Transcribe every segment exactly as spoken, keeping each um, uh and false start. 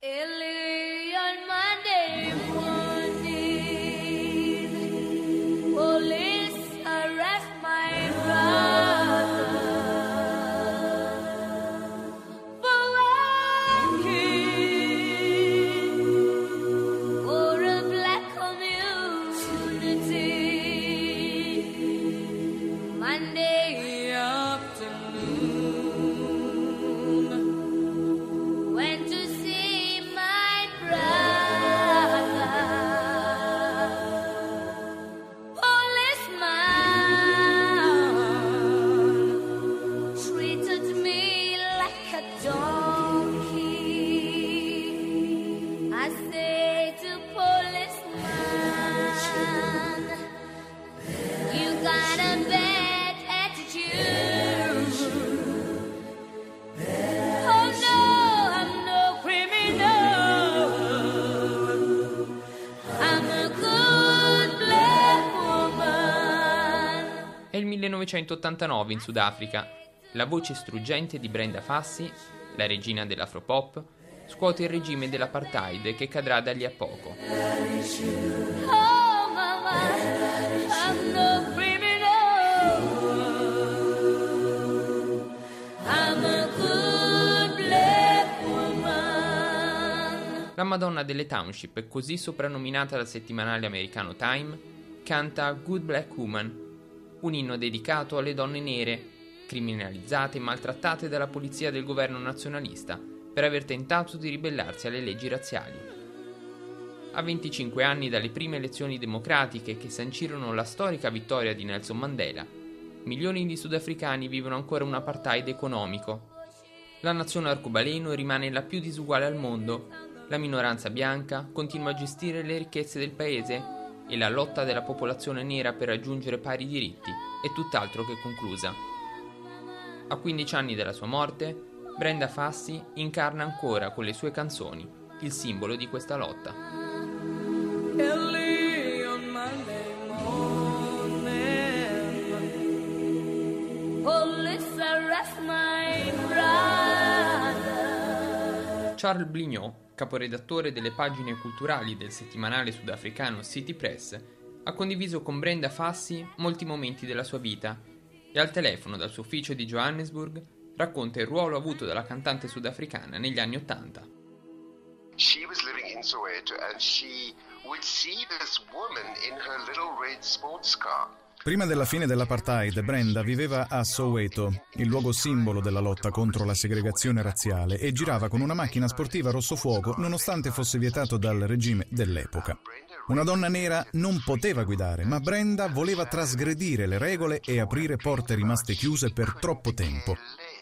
Early on Monday morning, police arrest my brother for working for a black community. Monday afternoon, went to see my brother. Policeman treated me like a donkey. I say to policeman, you got a bad attitude. Oh no, I'm no criminal. I'm a good black woman. È il millenovecentottantanove in Sudafrica. La voce struggente di Brenda Fassie, la regina dell'afropop, scuote il regime dell'apartheid che cadrà da lì a poco. Oh mama, I'm no criminal. I'm a good black woman. La Madonna delle Township, così soprannominata dal settimanale americano Time, canta Good Black Woman, un inno dedicato alle donne nere, criminalizzate e maltrattate dalla polizia del governo nazionalista per aver tentato di ribellarsi alle leggi razziali. A venticinque anni dalle prime elezioni democratiche che sancirono la storica vittoria di Nelson Mandela, milioni di sudafricani vivono ancora un apartheid economico. La nazione arcobaleno rimane la più disuguale al mondo, la minoranza bianca continua a gestire le ricchezze del paese e la lotta della popolazione nera per raggiungere pari diritti è tutt'altro che conclusa. A quindici anni dalla sua morte, Brenda Fassie incarna ancora con le sue canzoni il simbolo di questa lotta. Early on Monday morning, police arrest my brother. Charles Blignot, caporedattore delle pagine culturali del settimanale sudafricano City Press, ha condiviso con Brenda Fassie molti momenti della sua vita e al telefono dal suo ufficio di Johannesburg racconta il ruolo avuto dalla cantante sudafricana negli anni Ottanta. She was living in Soweto and she would see this woman in her little red sports car. Prima della fine dell'apartheid, Brenda viveva a Soweto, il luogo simbolo della lotta contro la segregazione razziale, e girava con una macchina sportiva rossofuoco nonostante fosse vietato dal regime dell'epoca. Una donna nera non poteva guidare, ma Brenda voleva trasgredire le regole e aprire porte rimaste chiuse per troppo tempo.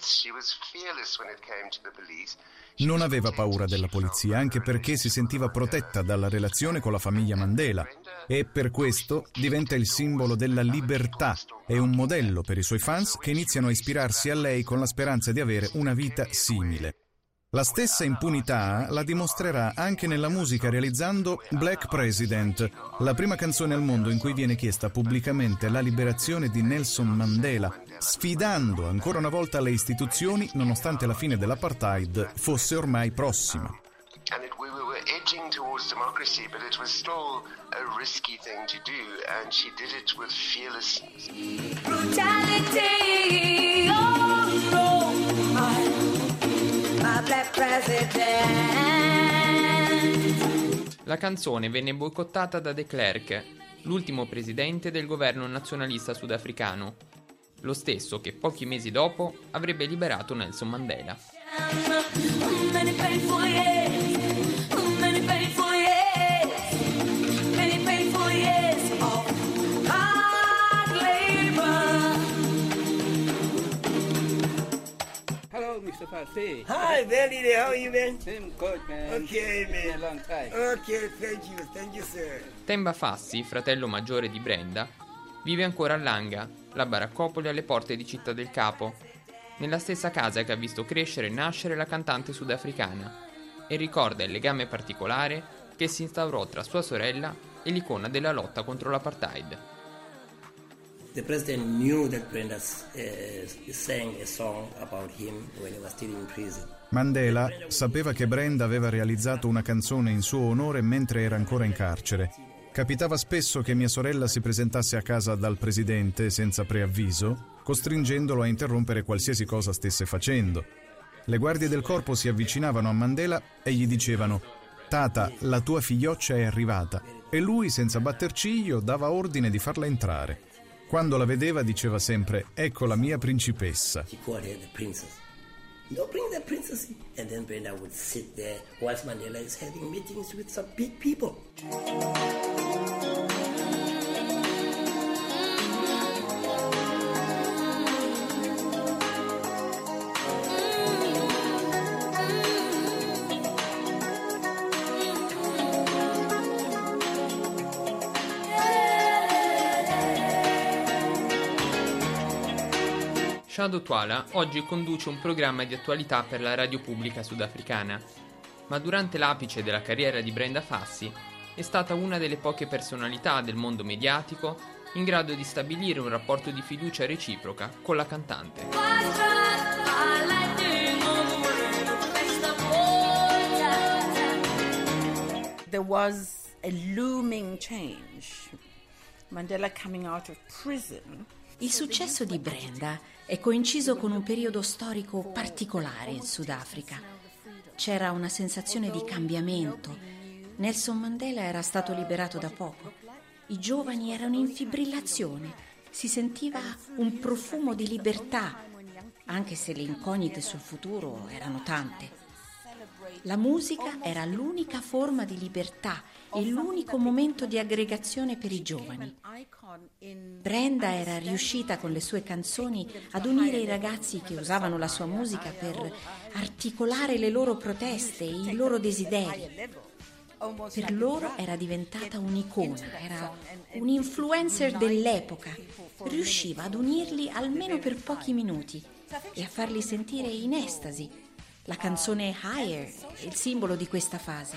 Non aveva paura della polizia, anche perché si sentiva protetta dalla relazione con la famiglia Mandela, e per questo diventa il simbolo della libertà e un modello per i suoi fans che iniziano a ispirarsi a lei con la speranza di avere una vita simile. La stessa impunità la dimostrerà anche nella musica realizzando Black President, la prima canzone al mondo in cui viene chiesta pubblicamente la liberazione di Nelson Mandela, sfidando ancora una volta le istituzioni nonostante la fine dell'apartheid fosse ormai prossima. And it, we were edging towards democracy, but it was still a risky thing to do, and she did it with fearlessness. Brutality, oh no, my, my black president. La canzone venne boicottata da De Klerk, l'ultimo presidente del governo nazionalista sudafricano, lo stesso che pochi mesi dopo avrebbe liberato Nelson Mandela. Hello, mister Fassie. Hi, Benny. How are you, man? I'm good, man. Okay, Been a man. long time. Okay, thank you. Thank you, sir. Temba Fassie, fratello maggiore di Brenda, vive ancora a Langa, la baraccopoli alle porte di Città del Capo, nella stessa casa che ha visto crescere e nascere la cantante sudafricana, e ricorda il legame particolare che si instaurò tra sua sorella e l'icona della lotta contro l'apartheid. The president knew that Brenda uh, sang a song about him when he was still in prison. Mandela sapeva che Brenda aveva realizzato una canzone in suo onore mentre era ancora in carcere. Capitava spesso che mia sorella si presentasse a casa dal presidente senza preavviso, costringendolo a interrompere qualsiasi cosa stesse facendo. Le guardie del corpo si avvicinavano a Mandela e gli dicevano: «Tata, la tua figlioccia è arrivata», e lui, senza batter ciglio, dava ordine di farla entrare. Quando la vedeva diceva sempre: «Ecco la mia principessa». He called her the princess. No, bring the princess in. And then Brenda would sit there whilst Mandela is having meetings with some big people. Shado Twala oggi conduce un programma di attualità per la radio pubblica sudafricana, ma durante l'apice della carriera di Brenda Fassie è stata una delle poche personalità del mondo mediatico in grado di stabilire un rapporto di fiducia reciproca con la cantante. There was a looming change. Mandela coming out of prison. Il successo di Brenda è coinciso con un periodo storico particolare in Sudafrica. C'era una sensazione di cambiamento. Nelson Mandela era stato liberato da poco. I giovani erano in fibrillazione. Si sentiva un profumo di libertà, anche se le incognite sul futuro erano tante. La musica era l'unica forma di libertà e l'unico momento di aggregazione per i giovani. Brenda era riuscita con le sue canzoni ad unire i ragazzi che usavano la sua musica per articolare le loro proteste e i loro desideri. Per loro era diventata un'icona, era un influencer dell'epoca. Riusciva ad unirli almeno per pochi minuti e a farli sentire in estasi. La canzone Higher è il simbolo di questa fase.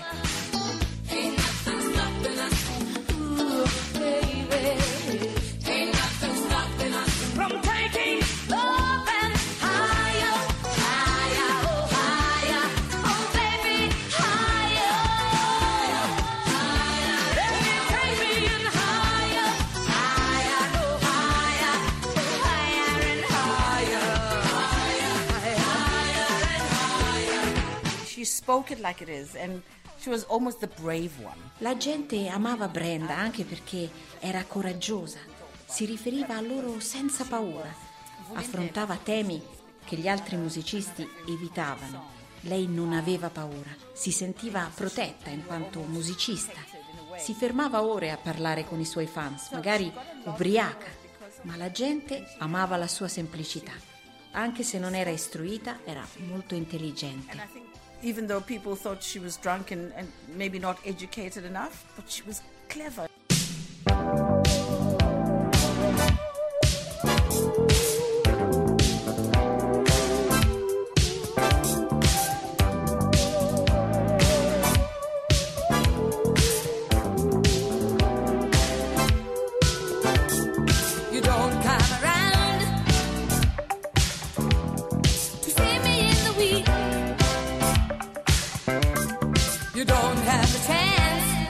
She spoke it like it is, and she was almost the brave one. La gente amava Brenda anche perché era coraggiosa, si riferiva a loro senza paura, affrontava temi che gli altri musicisti evitavano. Lei non aveva paura, si sentiva protetta in quanto musicista. Si fermava ore a parlare con i suoi fans, magari ubriaca, ma la gente amava la sua semplicità. Anche se non era istruita, era molto intelligente. Even though people thought she was drunk and, and maybe not educated enough, but she was clever. You don't come around to see me in the week. You don't have a chance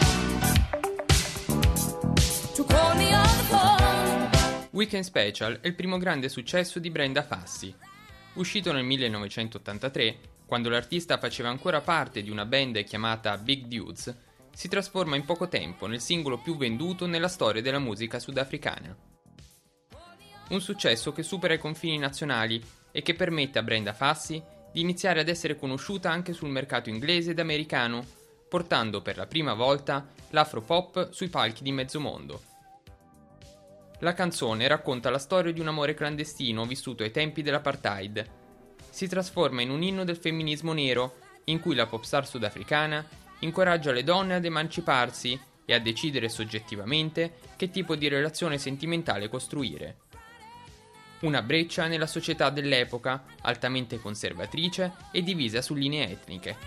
to call me on the phone. Weekend Special è il primo grande successo di Brenda Fassie. Uscito nel millenovecentottantatré, quando l'artista faceva ancora parte di una band chiamata Big Dudes, si trasforma in poco tempo nel singolo più venduto nella storia della musica sudafricana. Un successo che supera i confini nazionali e che permette a Brenda Fassie di iniziare ad essere conosciuta anche sul mercato inglese ed americano, portando per la prima volta l'afropop sui palchi di mezzo mondo. La canzone racconta la storia di un amore clandestino vissuto ai tempi dell'apartheid. Si trasforma in un inno del femminismo nero, in cui la popstar sudafricana incoraggia le donne ad emanciparsi e a decidere soggettivamente che tipo di relazione sentimentale costruire. Una breccia nella società dell'epoca, altamente conservatrice e divisa su linee etniche.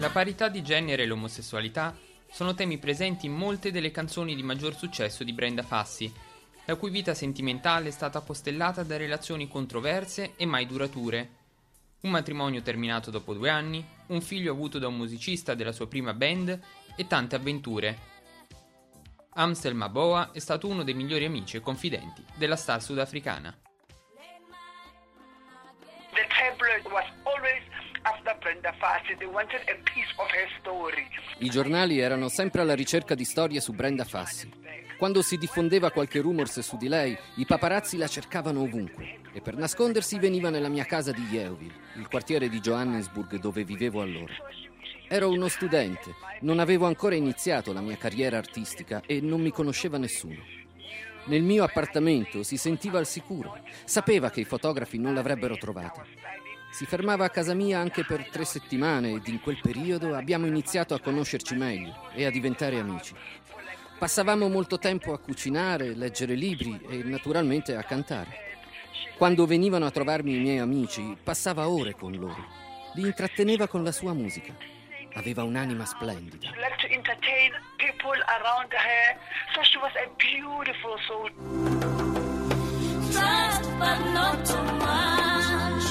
La parità di genere e l'omosessualità sono temi presenti in molte delle canzoni di maggior successo di Brenda Fassi, la cui vita sentimentale è stata costellata da relazioni controverse e mai durature. Un matrimonio terminato dopo due anni, un figlio avuto da un musicista della sua prima band e tante avventure. Amstel Maboa è stato uno dei migliori amici e confidenti della star sudafricana. The tabloid was always after Brenda Fassie. They wanted a piece of her story. I giornali erano sempre alla ricerca di storie su Brenda Fassie. Quando si diffondeva qualche rumors su di lei, i paparazzi la cercavano ovunque e per nascondersi veniva nella mia casa di Yeovil, il quartiere di Johannesburg dove vivevo allora. Ero uno studente, non avevo ancora iniziato la mia carriera artistica e non mi conosceva nessuno. Nel mio appartamento si sentiva al sicuro, sapeva che i fotografi non l'avrebbero trovata. Si fermava a casa mia anche per tre settimane ed in quel periodo abbiamo iniziato a conoscerci meglio e a diventare amici. Passavamo molto tempo a cucinare, leggere libri e naturalmente a cantare. Quando venivano a trovarmi i miei amici, passava ore con loro. Li intratteneva con la sua musica. Aveva un'anima splendida. She liked to entertain people around her, so she was a beautiful soul. Just but not too much.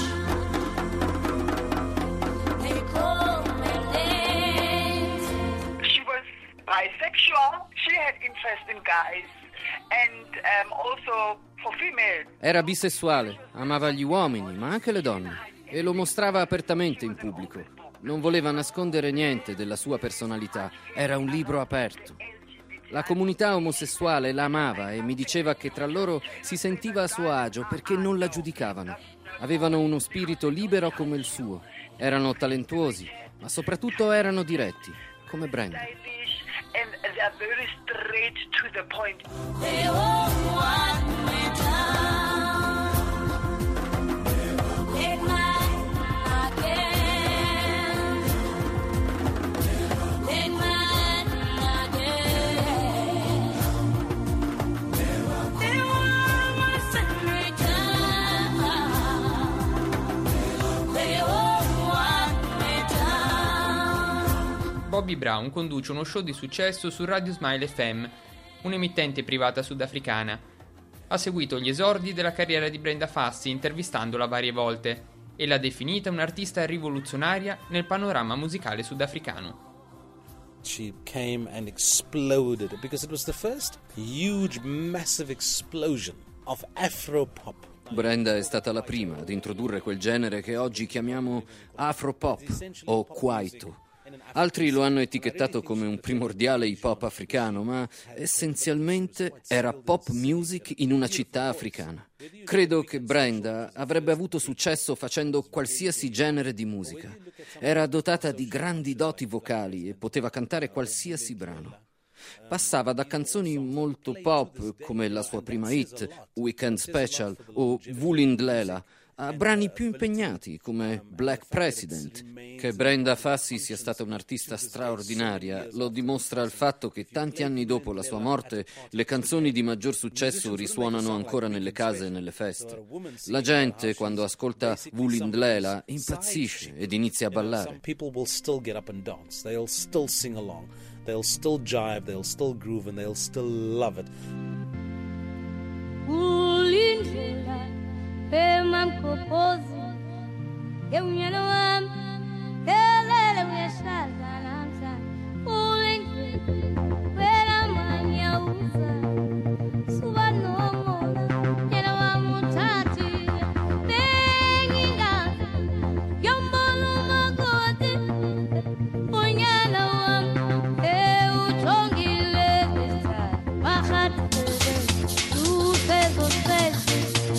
They call me names. She was bisexual. She had interest in guys and um, also for females. Era bisessuale, amava gli uomini, ma anche le donne, e lo mostrava apertamente in pubblico. Non voleva nascondere niente della sua personalità, era un libro aperto. La comunità omosessuale la amava e mi diceva che tra loro si sentiva a suo agio perché non la giudicavano. Avevano uno spirito libero come il suo, erano talentuosi, ma soprattutto erano diretti, come Brenda. And they are very straight to the point. They all want me down. Take mine again. Take mine again. They all want me down. They all want me down. Bobby Brown conduce uno show di successo su Radio Smile F M, un'emittente privata sudafricana. Ha seguito gli esordi della carriera di Brenda Fassie intervistandola varie volte e l'ha definita un'artista rivoluzionaria nel panorama musicale sudafricano. She came and exploded because it was the first huge, massive explosion of Afro-pop. Brenda è stata la prima ad introdurre quel genere che oggi chiamiamo Afro-pop o Kwaito. Altri lo hanno etichettato come un primordiale hip hop africano, ma essenzialmente era pop music in una città africana. Credo che Brenda avrebbe avuto successo facendo qualsiasi genere di musica. Era dotata di grandi doti vocali e poteva cantare qualsiasi brano. Passava da canzoni molto pop, come la sua prima hit, Weekend Special o Vulindlela, a brani più impegnati come Black President. Che Brenda Fassie sia stata un'artista straordinaria lo dimostra il fatto che tanti anni dopo la sua morte le canzoni di maggior successo risuonano ancora nelle case e nelle feste. La gente quando ascolta Vulindlela impazzisce ed inizia a ballare. People will still get up and dance. They'll still sing along. They'll still jive, they'll still groove and they'll still love it. Ulindlela emamkopozi ewunyana wami elele uyashadla namhlanje ulindlela wena manyauza suba nomola yena wami uthathi bengingazi yombolo makoti unyana wami ewuthongile besithanda bahathele usezosezi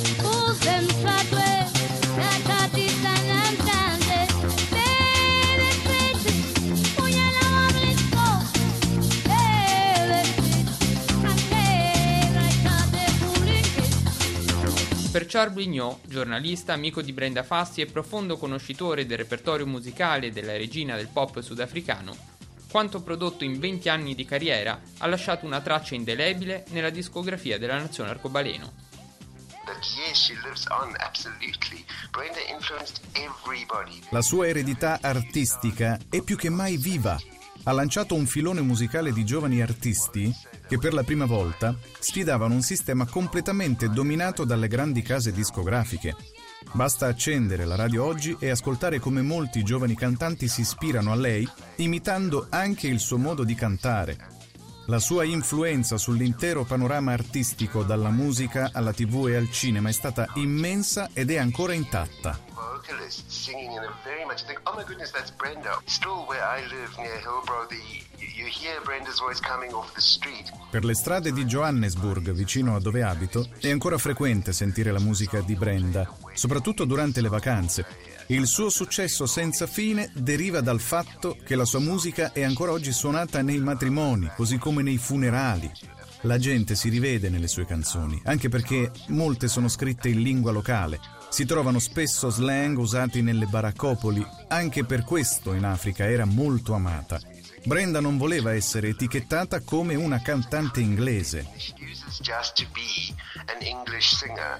Per Charles Blignot, giornalista, amico di Brenda Fassie e profondo conoscitore del repertorio musicale della regina del pop sudafricano, quanto prodotto in venti anni di carriera ha lasciato una traccia indelebile nella discografia della nazione arcobaleno. But yes, she lives on, absolutely. Brenda influenced everybody. La sua eredità artistica è più che mai viva. Ha lanciato un filone musicale di giovani artisti che per la prima volta sfidavano un sistema completamente dominato dalle grandi case discografiche. Basta accendere la radio oggi e ascoltare come molti giovani cantanti si ispirano a lei, imitando anche il suo modo di cantare. La sua influenza sull'intero panorama artistico, dalla musica alla tivù e al cinema, è stata immensa ed è ancora intatta. Vocalist singing in a very much think, oh my goodness, that's Brenda. Still where I live near Hillbrow, the, you hear Brenda's voice coming off the street. Per le strade di Johannesburg, vicino a dove abito, è ancora frequente sentire la musica di Brenda, soprattutto durante le vacanze. Il suo successo senza fine deriva dal fatto che la sua musica è ancora oggi suonata nei matrimoni, così come nei funerali. La gente si rivede nelle sue canzoni, anche perché molte sono scritte in lingua locale. Si trovano spesso slang usati nelle baraccopoli, anche per questo in Africa era molto amata. Brenda non voleva essere etichettata come una cantante inglese. She uses just to be an English singer.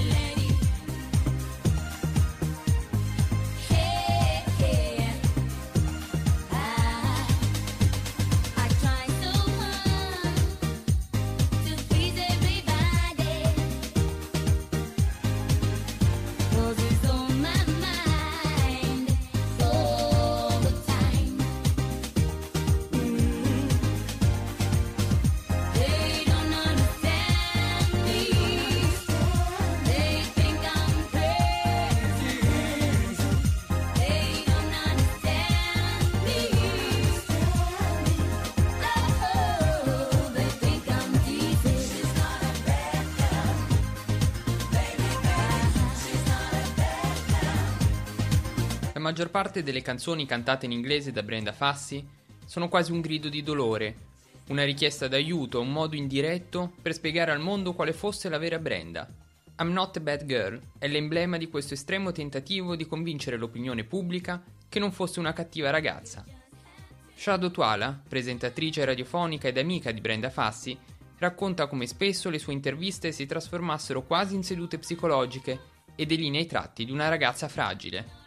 La maggior parte delle canzoni cantate in inglese da Brenda Fassie sono quasi un grido di dolore, una richiesta d'aiuto, un modo indiretto per spiegare al mondo quale fosse la vera Brenda. I'm Not a Bad Girl è l'emblema di questo estremo tentativo di convincere l'opinione pubblica che non fosse una cattiva ragazza. Shadow Twala, presentatrice radiofonica ed amica di Brenda Fassie, racconta come spesso le sue interviste si trasformassero quasi in sedute psicologiche e delinea i tratti di una ragazza fragile.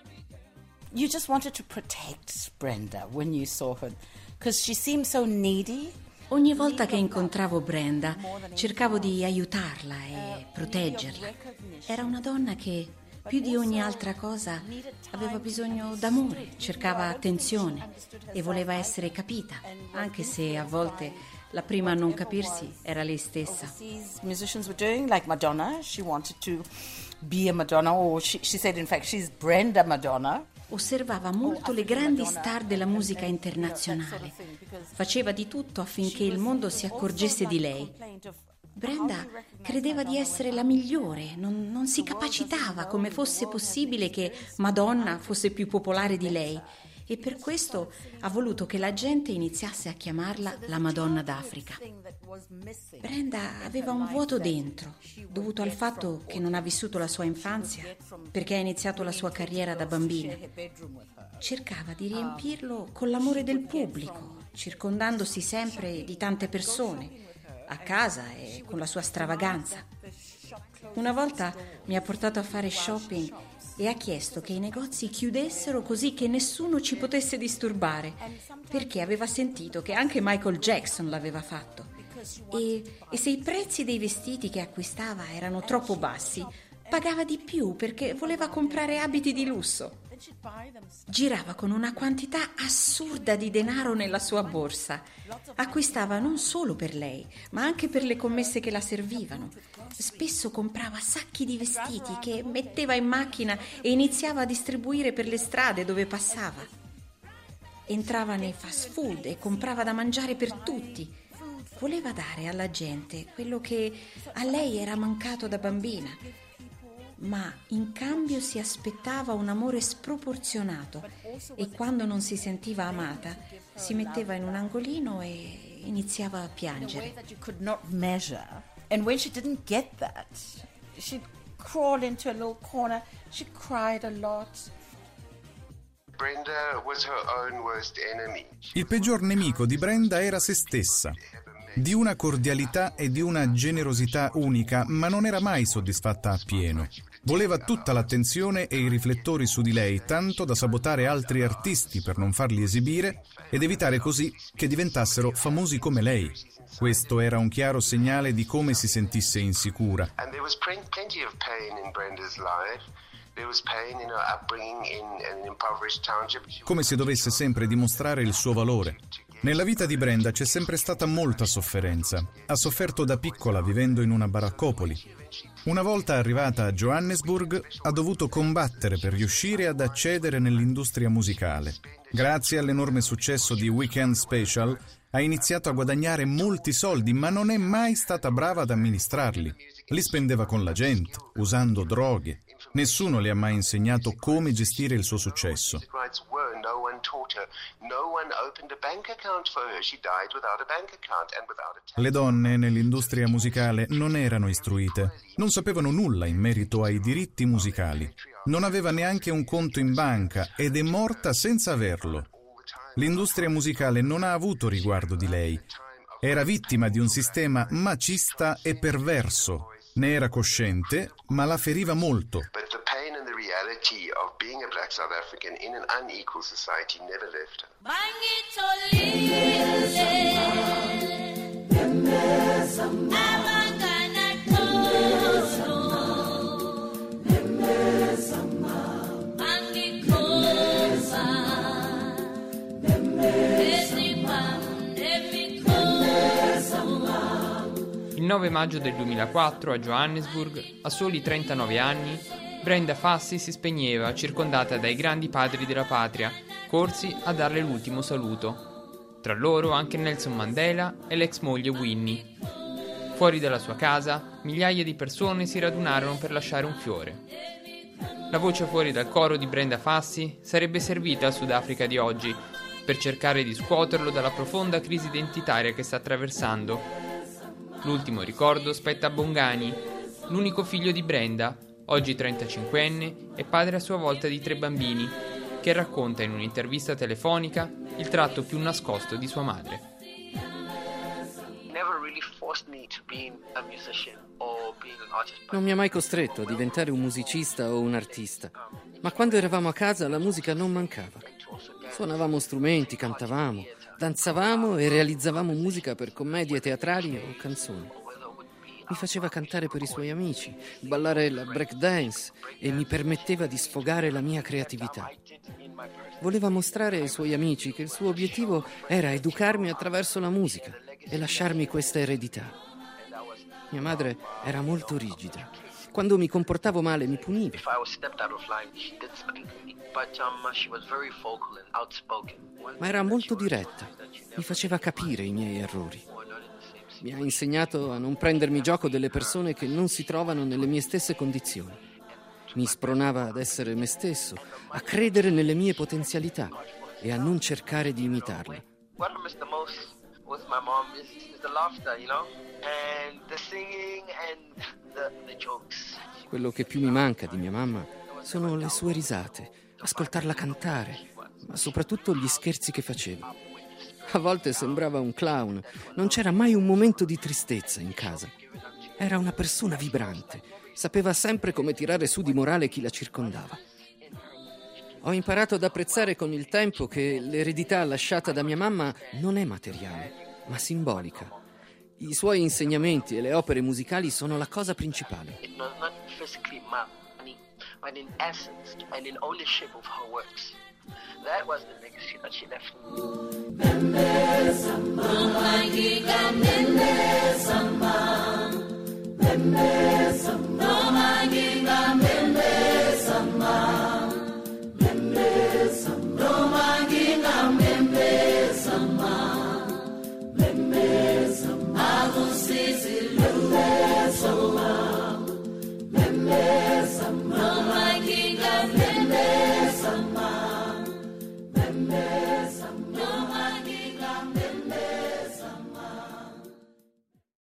You just wanted to protect Brenda when you saw her, because she seemed so needy. Ogni volta che incontravo Brenda, cercavo di aiutarla e proteggerla. Era una donna che, più di ogni altra cosa, aveva bisogno d'amore, cercava attenzione e voleva essere capita, anche se a volte la prima a non capirsi era lei stessa. Musicians were doing, like Madonna, she wanted to be a Madonna, or she, she said in fact she's Brenda Madonna. Osservava molto le grandi star della musica internazionale. Faceva di tutto affinché il mondo si accorgesse di lei. Brenda credeva di essere la migliore, non, non si capacitava come fosse possibile che Madonna fosse più popolare di lei, e per questo ha voluto che la gente iniziasse a chiamarla la Madonna d'Africa. Brenda aveva un vuoto dentro, dovuto al fatto che non ha vissuto la sua infanzia, perché ha iniziato la sua carriera da bambina. Cercava di riempirlo con l'amore del pubblico, circondandosi sempre di tante persone, a casa e con la sua stravaganza. Una volta mi ha portato a fare shopping e ha chiesto che i negozi chiudessero così che nessuno ci potesse disturbare, perché aveva sentito che anche Michael Jackson l'aveva fatto. E, e se i prezzi dei vestiti che acquistava erano troppo bassi, pagava di più perché voleva comprare abiti di lusso. Girava con una quantità assurda di denaro nella sua borsa. Acquistava non solo per lei, ma anche per le commesse che la servivano. Spesso comprava sacchi di vestiti che metteva in macchina e iniziava a distribuire per le strade dove passava. Entrava nei fast food e comprava da mangiare per tutti. Voleva dare alla gente quello che a lei era mancato da bambina, ma in cambio si aspettava un amore sproporzionato, e quando non si sentiva amata si metteva in un angolino e iniziava a piangere. And when she didn't get that, she'd crawl into a little corner. She cried a lot. Brenda was her own worst enemy. Il peggior nemico di Brenda era se stessa. di una cordialità e di una generosità unica, ma non era mai soddisfatta appieno. Voleva tutta l'attenzione e i riflettori su di lei, tanto da sabotare altri artisti per non farli esibire ed evitare così che diventassero famosi come lei. Questo era un chiaro segnale di come si sentisse insicura. And there was plenty of pain in Brenda's life. There was pain in her upbringing in an impoverished township. Come se dovesse sempre dimostrare il suo valore. Nella vita di Brenda c'è sempre stata molta sofferenza. Ha sofferto da piccola vivendo in una baraccopoli. Una volta arrivata a Johannesburg ha dovuto combattere per riuscire ad accedere nell'industria musicale. Grazie all'enorme successo di Weekend Special ha iniziato a guadagnare molti soldi, ma non è mai stata brava ad amministrarli. Li spendeva con la gente, usando droghe. Nessuno le ha mai insegnato come gestire il suo successo. Le donne nell'industria musicale non erano istruite, non sapevano nulla in merito ai diritti musicali. Non aveva neanche un conto in banca ed è morta senza averlo. L'industria musicale non ha avuto riguardo di lei. Era vittima di un sistema macista e perverso. Ne era cosciente, ma la feriva molto. But the pain and the reality of being a black South African in an unequal society never left her. Il nove maggio del duemilaquattro a Johannesburg, a soli trentanove anni, Brenda Fassie si spegneva circondata dai grandi padri della patria, corsi a darle l'ultimo saluto. Tra loro anche Nelson Mandela e l'ex moglie Winnie. Fuori dalla sua casa, migliaia di persone si radunarono per lasciare un fiore. La voce fuori dal coro di Brenda Fassie sarebbe servita al Sudafrica di oggi per cercare di scuoterlo dalla profonda crisi identitaria che sta attraversando. L'ultimo ricordo spetta a Bongani, l'unico figlio di Brenda, oggi trentacinquenne e padre a sua volta di tre bambini, che racconta in un'intervista telefonica il tratto più nascosto di sua madre. Non mi ha mai costretto a diventare un musicista o un artista, ma quando eravamo a casa la musica non mancava. Suonavamo strumenti, cantavamo, danzavamo e realizzavamo musica per commedie teatrali o canzoni. Mi faceva cantare per i suoi amici, ballare la breakdance e mi permetteva di sfogare la mia creatività. Voleva mostrare ai suoi amici che il suo obiettivo era educarmi attraverso la musica e lasciarmi questa eredità. Mia madre era molto rigida. Quando mi comportavo male mi puniva. Ma era molto diretta. Mi faceva capire i miei errori. Mi ha insegnato a non prendermi gioco delle persone che non si trovano nelle mie stesse condizioni. Mi spronava ad essere me stesso, a credere nelle mie potenzialità e a non cercare di imitarle. With my mom is, is the laughter, you know, and the singing and the, the jokes. Quello che più mi manca di mia mamma sono le sue risate, ascoltarla cantare, ma soprattutto gli scherzi che faceva. A volte sembrava un clown, non c'era mai un momento di tristezza in casa. Era una persona vibrante, sapeva sempre come tirare su di morale chi la circondava. Ho imparato ad apprezzare con il tempo che l'eredità lasciata da mia mamma non è materiale, ma simbolica. I suoi insegnamenti e le opere musicali sono la cosa principale. It was not physically money, but in essence and in ownership of her works. That was the legacy that she left.